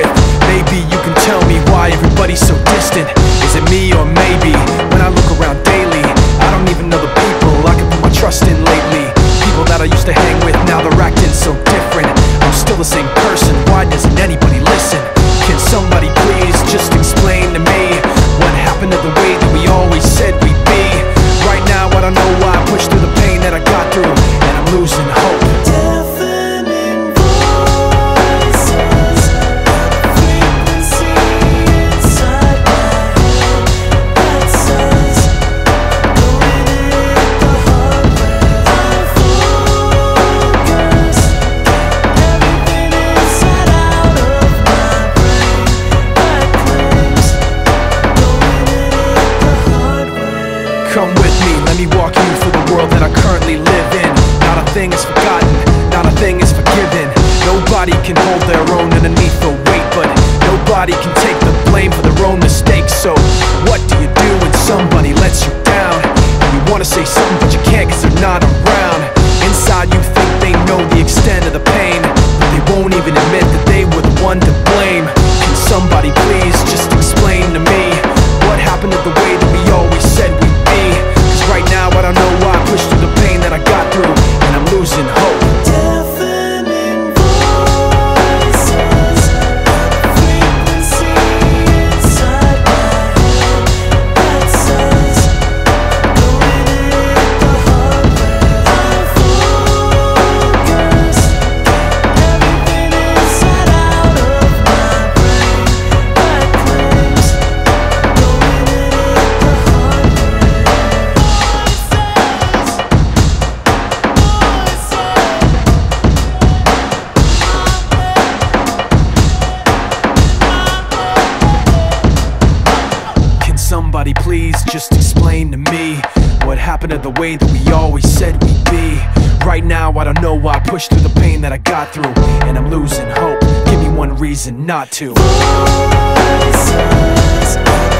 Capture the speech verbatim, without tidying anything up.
with. Maybe you can tell me why everybody's so distant. Is it me or maybe when I look around daily, I don't even know the people I can put my trust in lately. People that I used to hang with, now they're acting so different. I'm still the same person, why doesn't anybody listen? Can somebody please just explain to me what happened to the way that we always said we'd be? Right now I don't know why I pushed through the pain that I got through, and I'm losing hope. Come with me, let me walk you through the world that I currently live in. Not a thing is forgotten, not a thing is forgiven. Nobody can hold their own underneath the weight, but nobody can take the blame for their own mistakes. So what do you do when somebody lets you down? And you wanna say something but you can't cause they're not around. Inside you think they know the extent of the pain, but they won't even admit that they were the one to blame. Can somebody please just explain to me what happened to the way that we always said we'd be? Cause right now I don't know why I pushed through the pain that I got through, and I'm losing hope. Somebody please just explain to me what happened to the way that we always said we'd be. Right now I don't know why I pushed through the pain that I got through, and I'm losing hope. Give me one reason not to. Voices.